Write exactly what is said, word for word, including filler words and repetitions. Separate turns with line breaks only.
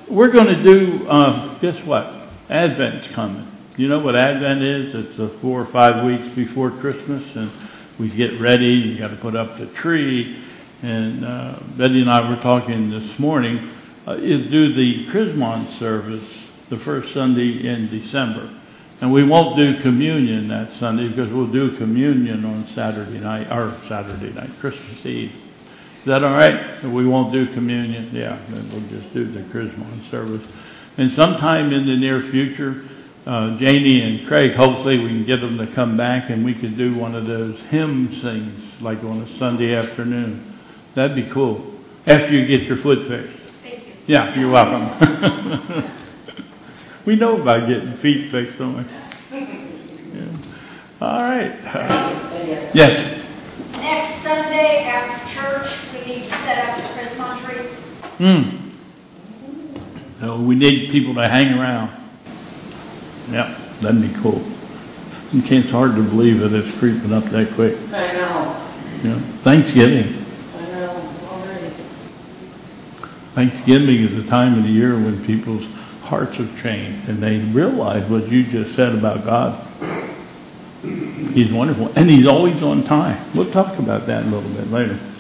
we're going to do, uh, guess what? Advent's coming. You know what Advent is? It's uh, four or five weeks before Christmas, and we get ready. You got to put up the tree. And uh, Betty and I were talking this morning. Uh, is do the Chrismon service the first Sunday in December, and we won't do communion that Sunday because we'll do communion on Saturday night or Saturday night, Christmas Eve. Is that all right? We won't do communion. Yeah, then we'll just do the Chrismon service. And sometime in the near future, uh, Janie and Craig, hopefully we can get them to come back and we could do one of those hymn sings like on a Sunday afternoon. That'd be cool. After you get your foot fixed.
Thank you.
Yeah, you're welcome. We know about getting feet fixed, don't we? Yeah. All right. Uh, yes.
Next Sunday after church, we need to set up the Christmas tree.
Hmm. So we need people to hang around. Yeah, that'd be cool. It's hard to believe that it's creeping up that quick.
I know.
Yeah. Thanksgiving.
I know, already.
Thanksgiving is the time of the year when people's hearts have changed and they realize what you just said about God. He's wonderful. And He's always on time. We'll talk about that a little bit later.